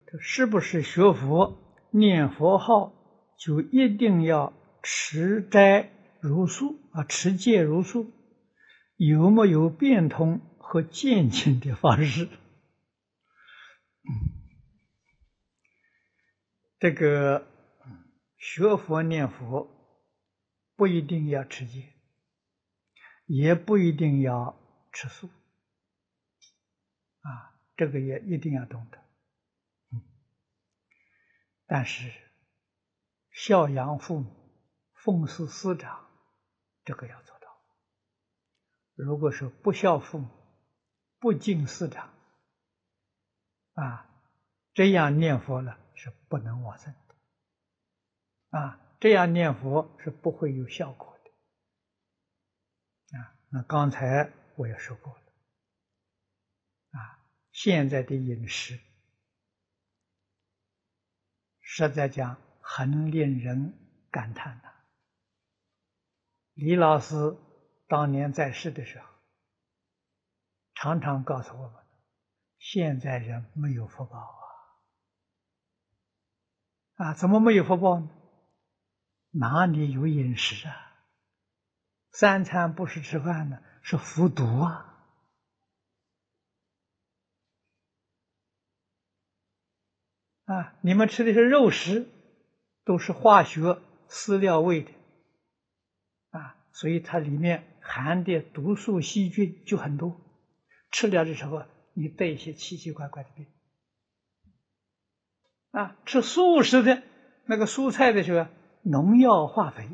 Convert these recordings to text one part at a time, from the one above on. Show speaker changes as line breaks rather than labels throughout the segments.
这是不是学佛念佛号就一定要持斋如素啊，持戒如素？有没有变通和渐进的方式？这个学佛念佛不一定要持戒，也不一定要吃素啊，这个也一定要懂得。但是孝养父母、奉事师长，这个要做到。如果是不孝父母、不敬师长啊，这样念佛了是不能往生的啊，这样念佛是不会有效果的啊。那刚才我也说过了啊，现在的饮食实在讲很令人感叹的。李老师当年在世的时候，常常告诉我们，现在人没有福报啊！怎么没有福报呢？哪里有饮食啊？三餐不是吃饭呢，是服毒啊！你们吃的是肉食，都是化学饲料喂的所以它里面含的毒素细菌就很多，吃了的时候你得一些奇奇怪怪的病吃素食的那个蔬菜的时候，农药化肥。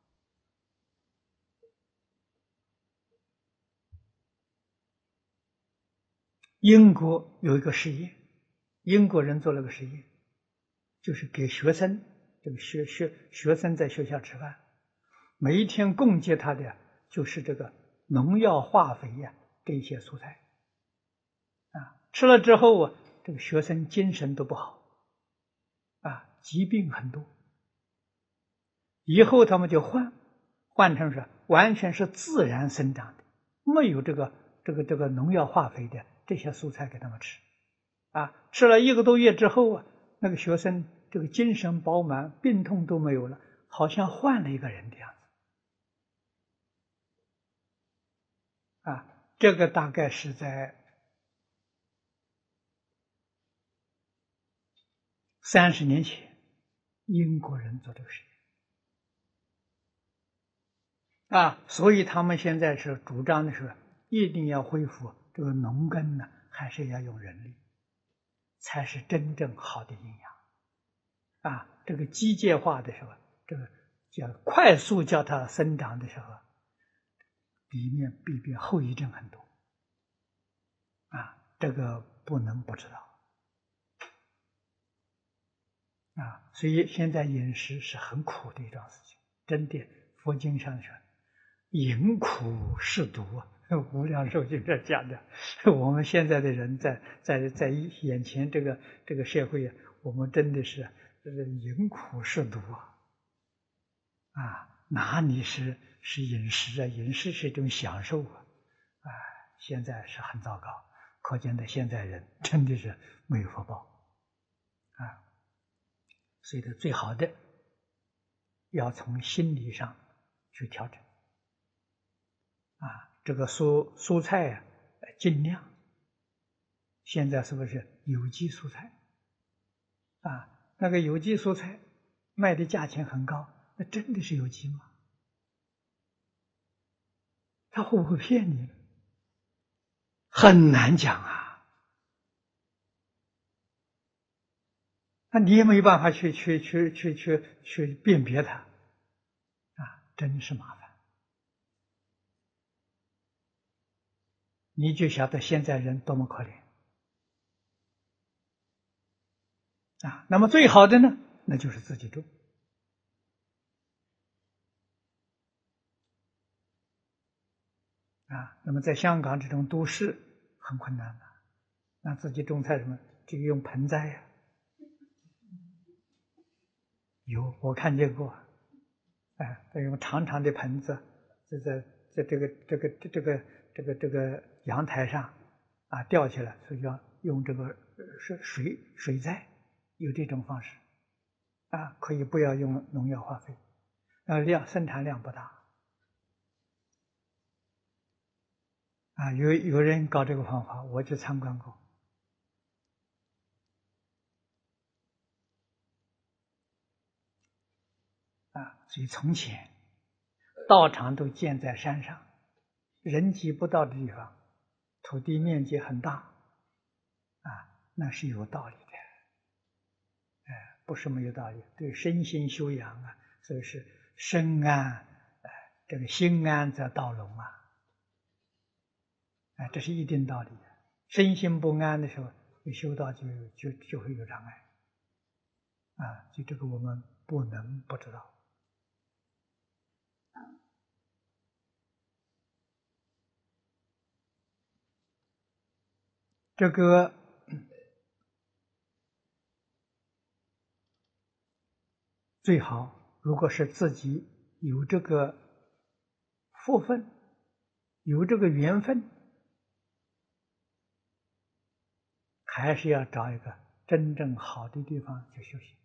英国有一个实验，英国人做了个实验，就是给学生，这个学生在学校吃饭，每一天供给他的就是这个农药化肥这些蔬菜吃了之后这个学生精神都不好疾病很多。以后他们就换成是完全是自然生长的，没有这个农药化肥的这些蔬菜给他们吃吃了1个多月之后那个学生这个精神饱满，病痛都没有了，好像换了一个人的样子这个大概是在30年前英国人做这个实验所以他们现在是主张的是一定要恢复这个农耕呢，还是要用人力，才是真正好的营养这个机械化的时候，这个叫快速叫它生长的时候，里面必变后遗症很多这个不能不知道所以现在饮食是很苦的一桩事情，真的。佛经上说饮苦是毒无量寿经这讲的。我们现在的人在眼前这个社会我们真的是饮苦是毒哪里是饮食饮食是一种享受现在是很糟糕，可见的现在人真的是没有福报所以的最好的要从心理上去调整这个蔬菜尽量现在是不是有机蔬菜那个有机蔬菜卖的价钱很高，那真的是有机吗？他会不会骗你呢？很难讲那你也没办法去辨别它真是麻烦。你就晓得现在人多么可怜那么最好的呢，那就是自己种那么在香港这种都市很困难那自己种菜什么，就用盆栽有我看见过用长长的盆子在这个阳台上吊起来，所以要用这个水栽有这种方式啊，可以不要用农药化肥，生产量不大啊。有人搞这个方法，我去参观过啊。所以从前道场都建在山上，人迹不到的地方，土地面积很大啊，那是有道理的。不是没有道理，对身心修养啊，所以是身安，这个心安则道隆啊，这是一定道理的。身心不安的时候，修道就会有障碍啊，就这个我们不能不知道。这个最好，如果是自己有这个福分，有这个缘分，还是要找一个真正好的地方去修行。